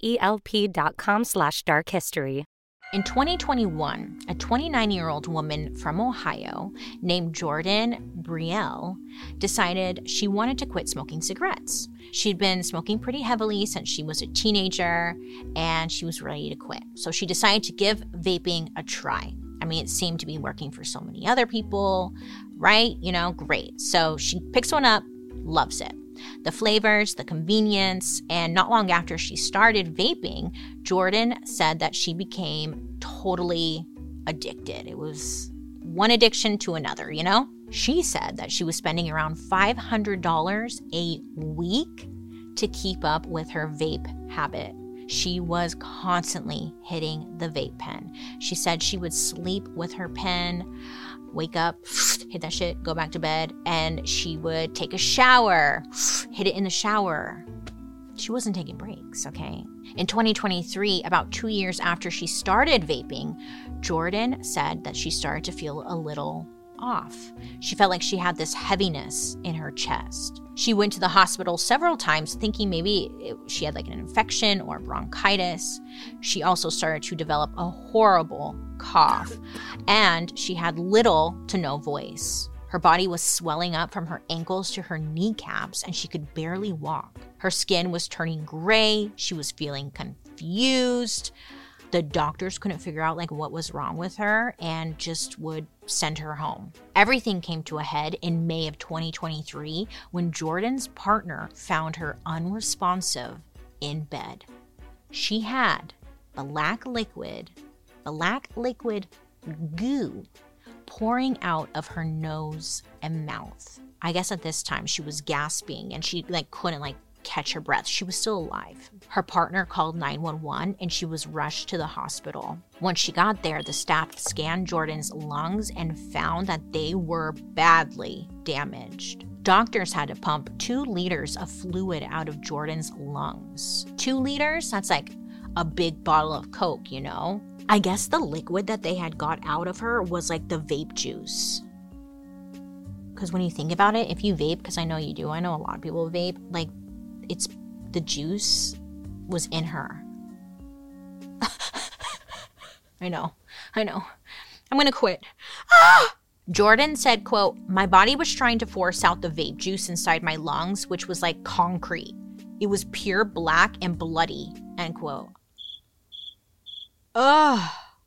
HELP.com/darkhistory. In 2021, a 29-year-old woman from Ohio named Jordan Brielle decided she wanted to quit smoking cigarettes. She'd been smoking pretty heavily since she was a teenager, and she was ready to quit. So she decided to give vaping a try. I mean, it seemed to be working for so many other people, right? Great. So she picks one up, loves it. The flavors, the convenience, and not long after she started vaping, Jordan said that she became totally addicted. It was one addiction to another, She said that she was spending around $500 a week to keep up with her vape habit. She was constantly hitting the vape pen. She said she would sleep with her pen, wake up, hit that shit, go back to bed, and she would take a shower, hit it in the shower. She wasn't taking breaks, okay? In 2023, about 2 years after she started vaping, Jordan said that she started to feel a little off. She felt like she had this heaviness in her chest. She went to the hospital several times thinking maybe she had like an infection or bronchitis. She also started to develop a horrible cough, and she had little to no voice. Her body was swelling up from her ankles to her kneecaps, and she could barely walk. Her skin was turning gray. She was feeling confused. The doctors couldn't figure out what was wrong with her and just would send her home. Everything came to a head in May of 2023 when Jordan's partner found her unresponsive in bed. She had black liquid goo pouring out of her nose and mouth. I guess at this time she was gasping and she couldn't catch her breath. She was still alive. Her partner called 911 and she was rushed to the hospital. Once she got there, the staff scanned Jordan's lungs and found that they were badly damaged. Doctors had to pump 2 liters of fluid out of Jordan's lungs. 2 liters? That's like a big bottle of Coke, I guess the liquid that they had got out of her was the vape juice. Because when you think about it, if you vape, because I know you do, I know a lot of people vape, it's the juice was in her. I know. I'm gonna quit. Jordan said, quote, "My body was trying to force out the vape juice inside my lungs, which was like concrete. It was pure black and bloody," end quote. Ugh.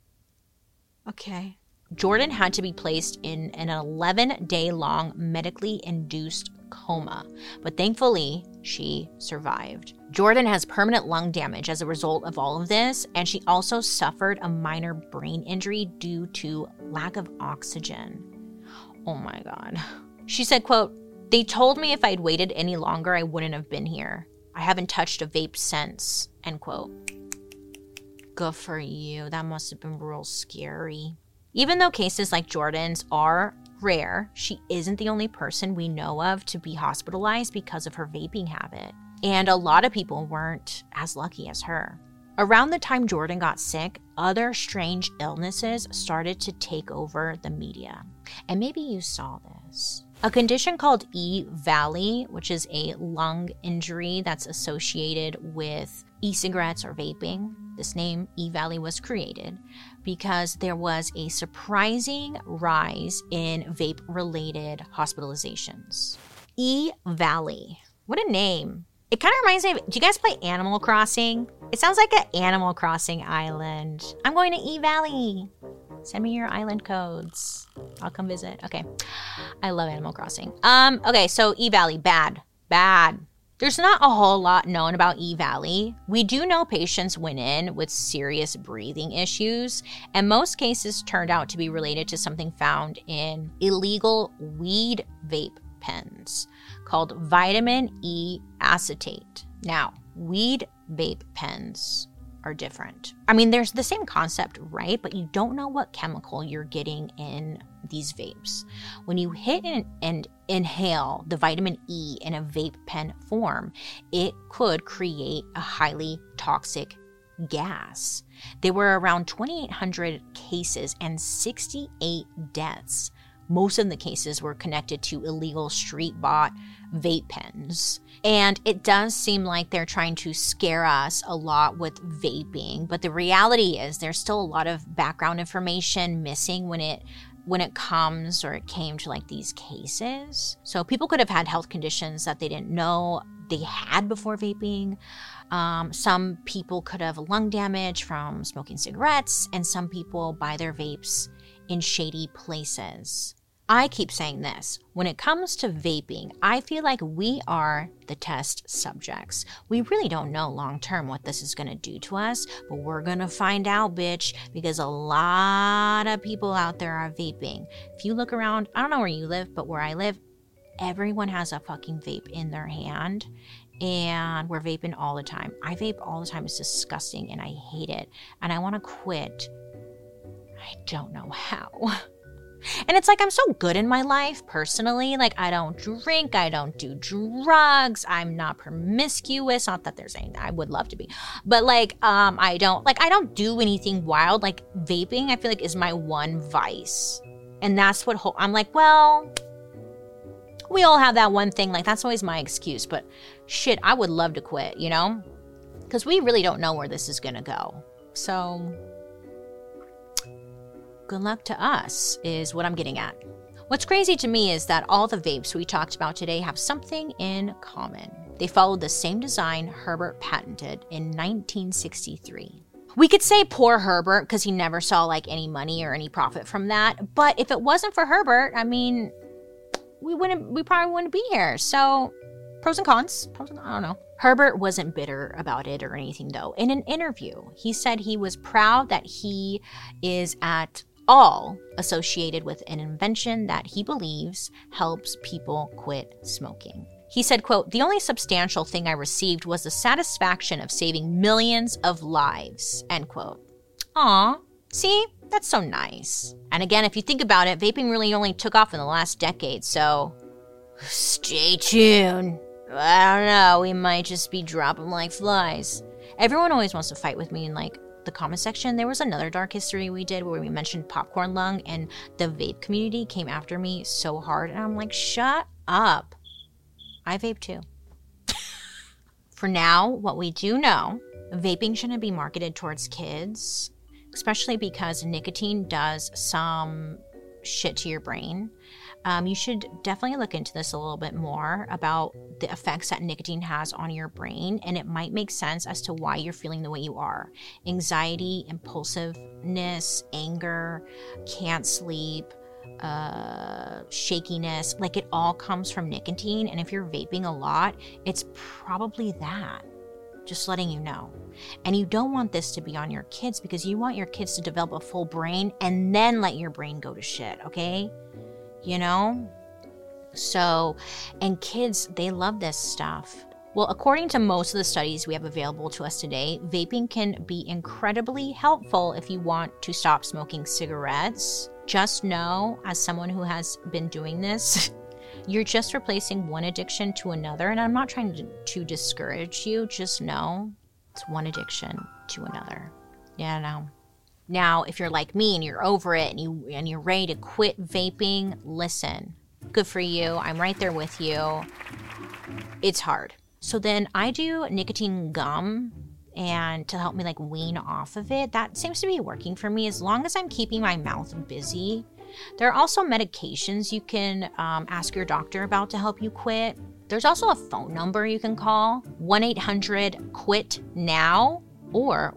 Okay. Jordan had to be placed in an 11-day-long medically induced coma, but thankfully, she survived. Jordan has permanent lung damage as a result of all of this, and she also suffered a minor brain injury due to lack of oxygen. Oh my God. She said, quote, "They told me if I'd waited any longer, I wouldn't have been here. I haven't touched a vape since," end quote. Good for you. That must have been real scary. Even though cases like Jordan's are rare, she isn't the only person we know of to be hospitalized because of her vaping habit. And a lot of people weren't as lucky as her. Around the time Jordan got sick, other strange illnesses started to take over the media. And maybe you saw this. A condition called E-valley, which is a lung injury that's associated with e-cigarettes or vaping. This name, E-valley, was created because there was a surprising rise in vape-related hospitalizations. E-valley. What a name. It kind of reminds me of, do you guys play Animal Crossing? It sounds like an Animal Crossing island. I'm going to E-valley. Send me your island codes. I'll come visit. Okay. I love Animal Crossing. Okay, so E-valley, bad. There's not a whole lot known about E-valley. We do know patients went in with serious breathing issues, and most cases turned out to be related to something found in illegal weed vape pens called vitamin E acetate. Now, weed vape pens are different. I mean, there's the same concept, right? But you don't know what chemical you're getting in these vapes. When you hit and inhale the vitamin E in a vape pen form, it could create a highly toxic gas. There were around 2,800 cases and 68 deaths. Most of the cases were connected to illegal street-bought vape pens. And it does seem like they're trying to scare us a lot with vaping, but the reality is there's still a lot of background information missing when it comes or it came to like these cases. So people could have had health conditions that they didn't know they had before vaping. Some people could have lung damage from smoking cigarettes, and some people buy their vapes in shady places. I keep saying this. When it comes to vaping, I feel like we are the test subjects. We really don't know long term what this is going to do to us, but we're going to find out, bitch, because a lot of people out there are vaping. If you look around, I don't know where you live, but where I live, everyone has a fucking vape in their hand, and we're vaping all the time. I vape all the time. It's disgusting, and I hate it, and I want to quit. I don't know how. And it's like I'm so good in my life personally. Like, I don't drink, I don't do drugs, I'm not promiscuous. Not that there's anything I would love to be, but I don't do anything wild. Like, vaping, I feel like is my one vice, and that's what I'm like. Well, we all have that one thing. Like, that's always my excuse. But shit, I would love to quit, you know, because we really don't know where this is gonna go. So good luck to us is what I'm getting at. What's crazy to me is that all the vapes we talked about today have something in common. They followed the same design Herbert patented in 1963. We could say poor Herbert because he never saw like any money or any profit from that. But if it wasn't for Herbert, I mean, we probably wouldn't be here. So pros and cons. I don't know. Herbert wasn't bitter about it or anything though. In an interview, he said he was proud that he is at all associated with an invention that he believes helps people quit smoking. He said, quote, "The only substantial thing I received was the satisfaction of saving millions of lives," end quote. Aw, see, that's so nice. And again, if you think about it, vaping really only took off in the last decade, so stay tuned. I don't know, we might just be dropping like flies. Everyone always wants to fight with me in like the comment section. There was another Dark History we did where we mentioned popcorn lung, and the vape community came after me so hard, and I'm like, shut up. I vape too. For now, what we do know, vaping shouldn't be marketed towards kids, especially because nicotine does some shit to your brain. You should definitely look into this a little bit more about the effects that nicotine has on your brain, and it might make sense as to why you're feeling the way you are. Anxiety, impulsiveness, anger, can't sleep, shakiness, like it all comes from nicotine. And if you're vaping a lot, it's probably that. Just letting you know. And you don't want this to be on your kids because you want your kids to develop a full brain and then let your brain go to shit, okay? You know? So, and kids, they love this stuff. Well, according to most of the studies we have available to us today, vaping can be incredibly helpful if you want to stop smoking cigarettes. Just know, as someone who has been doing this, you're just replacing one addiction to another. And I'm not trying to discourage you. Just know it's one addiction to another. Yeah, no. Now, if you're like me and you're over it and you're ready to quit vaping, listen. Good for you. I'm right there with you. It's hard. So then I do nicotine gum and to help me like wean off of it. That seems to be working for me as long as I'm keeping my mouth busy. There are also medications you can ask your doctor about to help you quit. There's also a phone number you can call, 1-800-QUIT-NOW or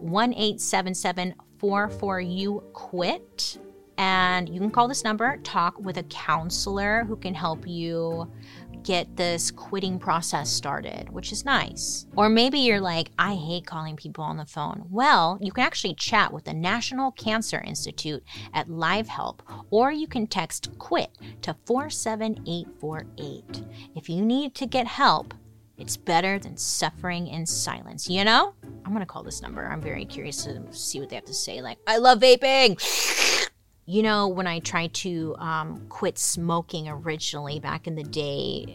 1-877-44-YOU-QUIT. And you can call this number, talk with a counselor who can help you get this quitting process started, which is nice. Or maybe you're like, I hate calling people on the phone. Well, you can actually chat with the National Cancer Institute at Live Help, or you can text QUIT to 47848. If you need to get help, it's better than suffering in silence, you know? I'm gonna call this number. I'm very curious to see what they have to say. Like, I love vaping. You know, when I tried to quit smoking originally back in the day,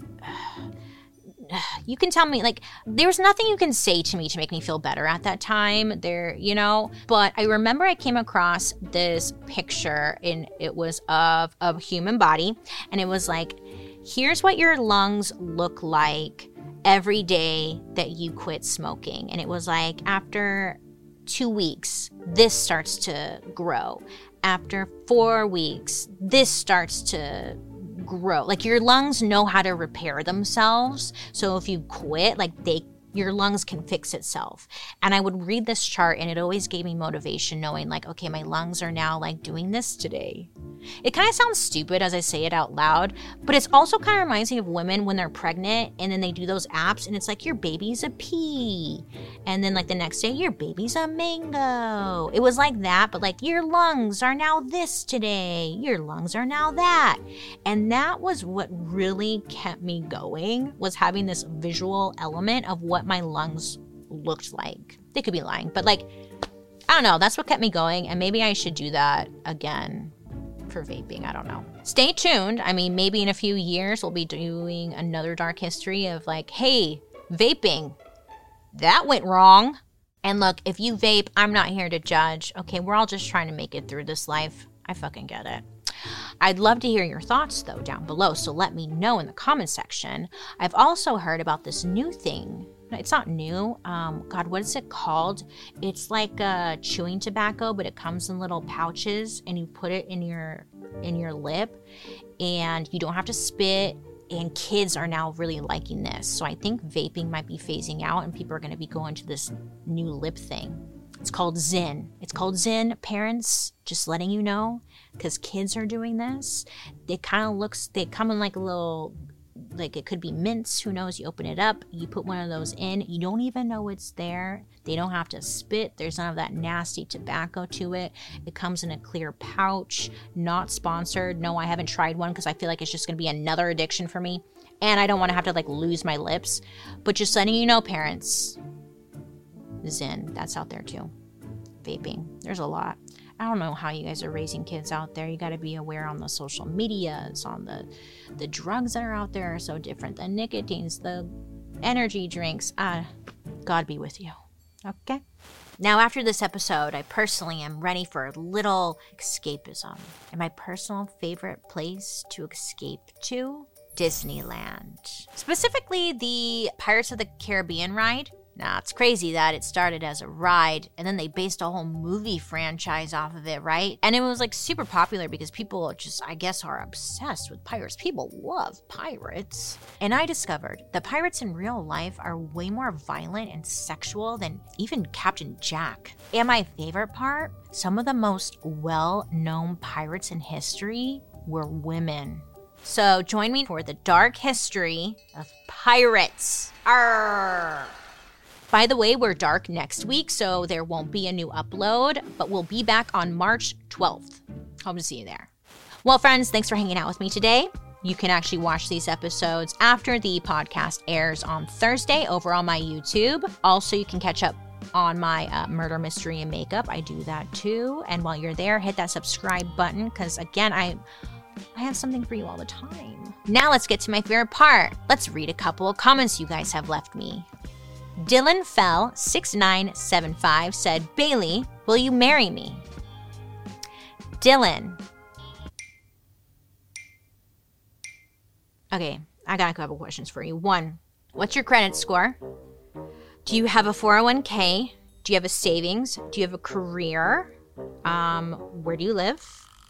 you can tell me, like, there was nothing you can say to me to make me feel better at that time there, you know? But I remember I came across this picture and it was of a human body. And it was like, here's what your lungs look like every day that you quit smoking. And it was like, after 2 weeks, this starts to grow. After 4 weeks, this starts to grow. Like your lungs know how to repair themselves. So if you quit, like your lungs can fix itself. And I would read this chart and it always gave me motivation knowing like, okay, my lungs are now like doing this today. It kind of sounds stupid as I say it out loud, but it's also kind of reminds me of women when they're pregnant and then they do those apps and it's like, your baby's a pea. And then like the next day, your baby's a mango. It was like that, but like your lungs are now this today. Your lungs are now that. And that was what really kept me going, was having this visual element of what my lungs looked like. They could be lying, but like, I don't know. That's what kept me going. And maybe I should do that again for vaping. I don't know. Stay tuned. I mean, maybe in a few years, we'll be doing another dark history of like, hey, vaping, that went wrong. And look, if you vape, I'm not here to judge. Okay, we're all just trying to make it through this life. I fucking get it. I'd love to hear your thoughts, though, down below, so let me know in the comment section. I've also heard about this new thing. It's not new. God, what is it called? It's like chewing tobacco, but it comes in little pouches, and you put it in your lip, and you don't have to spit. And kids are now really liking this. So I think vaping might be phasing out, and people are going to be going to this new lip thing. It's called Zyn. It's called Zyn. Parents, just letting you know, because kids are doing this. They come in like a little, like it could be mints. Who knows? You open it up, you put one of those in. You don't even know it's there. They don't have to spit. There's none of that nasty tobacco to it. It comes in a clear pouch. Not sponsored. No, I haven't tried one because I feel like it's just going to be another addiction for me. And I don't want to have to like lose my lips. But just letting you know, parents, Zyn, that's out there too. Vaping, there's a lot. I don't know how you guys are raising kids out there. You got to be aware on the social medias, on the drugs that are out there are so different. The nicotines, the energy drinks. God be with you. Okay. Now, after this episode, I personally am ready for a little escapism. And my personal favorite place to escape to, Disneyland. Specifically, the Pirates of the Caribbean ride. Now, it's crazy that it started as a ride and then they based a whole movie franchise off of it, right? And it was like super popular because people just, I guess, are obsessed with pirates. People love pirates. And I discovered that pirates in real life are way more violent and sexual than even Captain Jack. And my favorite part, some of the most well-known pirates in history were women. So join me for the dark history of pirates. Arrgh! By the way, we're dark next week, so there won't be a new upload, but we'll be back on March 12th. Hope to see you there. Well, friends, thanks for hanging out with me today. You can actually watch these episodes after the podcast airs on Thursday over on my YouTube. Also, you can catch up on my murder, mystery, and makeup. I do that too. And while you're there, hit that subscribe button because, again, I have something for you all the time. Now let's get to my favorite part. Let's read a couple of comments you guys have left me. Dylan Fell 6975 said, Bailey, will you marry me? Dylan. Okay, I got a couple questions for you. 1, what's your credit score? Do you have a 401k? Do you have a savings? Do you have a career? Where do you live?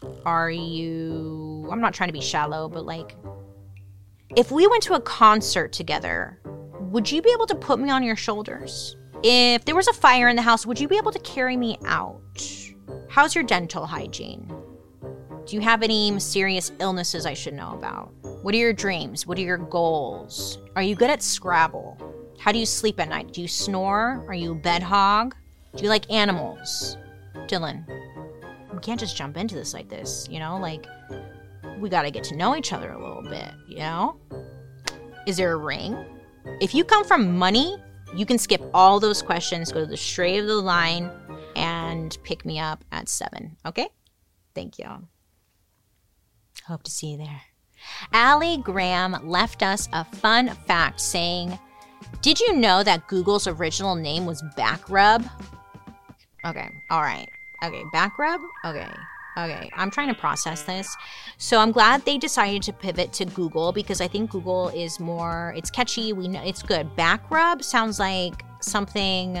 I'm not trying to be shallow, but like, if we went to a concert together, would you be able to put me on your shoulders? If there was a fire in the house, would you be able to carry me out? How's your dental hygiene? Do you have any mysterious illnesses I should know about? What are your dreams? What are your goals? Are you good at Scrabble? How do you sleep at night? Do you snore? Are you a bed hog? Do you like animals? Dylan, we can't just jump into this like this, like we gotta get to know each other a little bit, Is there a ring? If you come from money, you can skip all those questions, go to the straight of the line, and pick me up at 7, okay? Thank you. Hope to see you there. Allie Graham left us a fun fact saying, did you know that Google's original name was Backrub? Okay, all right. Okay, Backrub? Okay. I'm trying to process this. So I'm glad they decided to pivot to Google because I think Google is more, it's catchy, we know it's good. Backrub sounds like something,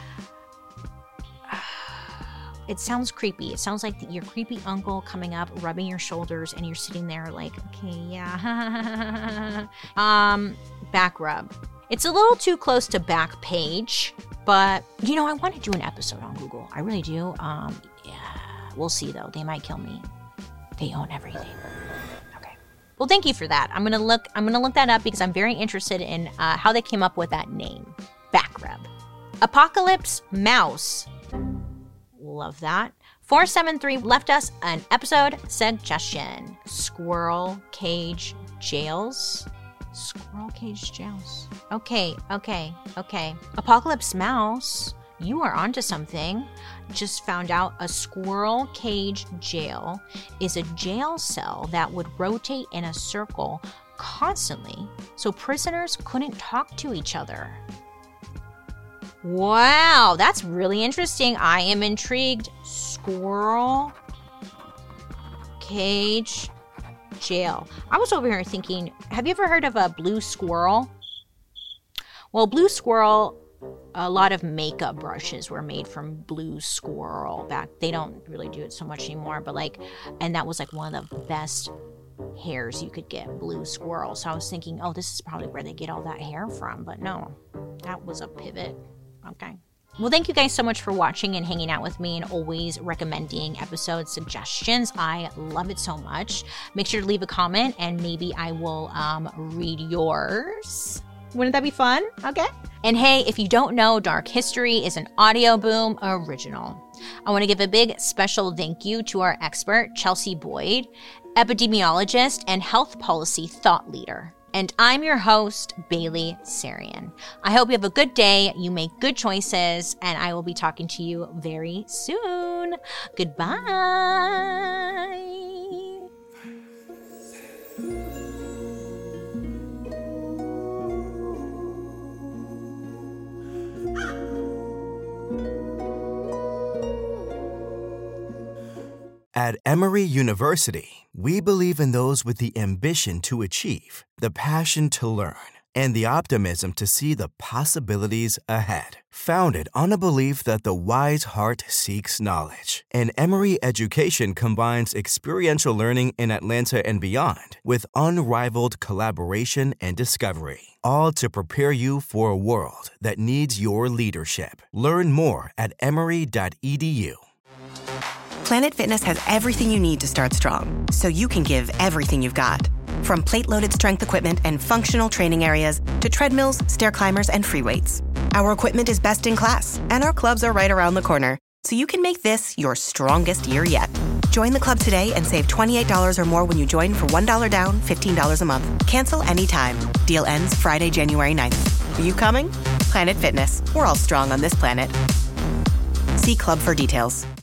it sounds creepy. It sounds like your creepy uncle coming up, rubbing your shoulders, and you're sitting there like, okay, yeah. Backrub. It's a little too close to Backpage, but I want to do an episode on Google. I really do. We'll see, though. They might kill me. They own everything. Okay. Well, thank you for that. I'm gonna look that up because I'm very interested in how they came up with that name. Backrub. Apocalypse Mouse. Love that. 473 left us an episode suggestion. Squirrel Cage Jails. Squirrel Cage Jails. Okay. Apocalypse Mouse. You are onto something. Just found out a squirrel cage jail is a jail cell that would rotate in a circle constantly so prisoners couldn't talk to each other. Wow, that's really interesting. I am intrigued. Squirrel cage jail. I was over here thinking, have you ever heard of a blue squirrel? Well, blue squirrel, a lot of makeup brushes were made from blue squirrel back. They don't really do it so much anymore, but and that was one of the best hairs you could get, blue squirrel. So I was thinking, oh, this is probably where they get all that hair from, but no, that was a pivot. Okay. Well, thank you guys so much for watching and hanging out with me and always recommending episode suggestions. I love it so much. Make sure to leave a comment and maybe I will read yours. Wouldn't that be fun? Okay. And hey, if you don't know, Dark History is an Audio Boom original. I want to give a big special thank you to our expert, Chelsea Boyd, epidemiologist and health policy thought leader. And I'm your host, Bailey Sarian. I hope you have a good day, you make good choices, and I will be talking to you very soon. Goodbye. At Emory University, we believe in those with the ambition to achieve, the passion to learn, and the optimism to see the possibilities ahead. Founded on a belief that the wise heart seeks knowledge, and Emory Education combines experiential learning in Atlanta and beyond with unrivaled collaboration and discovery, all to prepare you for a world that needs your leadership. Learn more at emory.edu. Planet Fitness has everything you need to start strong, so you can give everything you've got. From plate-loaded strength equipment and functional training areas to treadmills, stair climbers, and free weights. Our equipment is best in class, and our clubs are right around the corner, so you can make this your strongest year yet. Join the club today and save $28 or more when you join for $1 down, $15 a month. Cancel anytime. Deal ends Friday, January 9th. Are you coming? Planet Fitness. We're all strong on this planet. See club for details.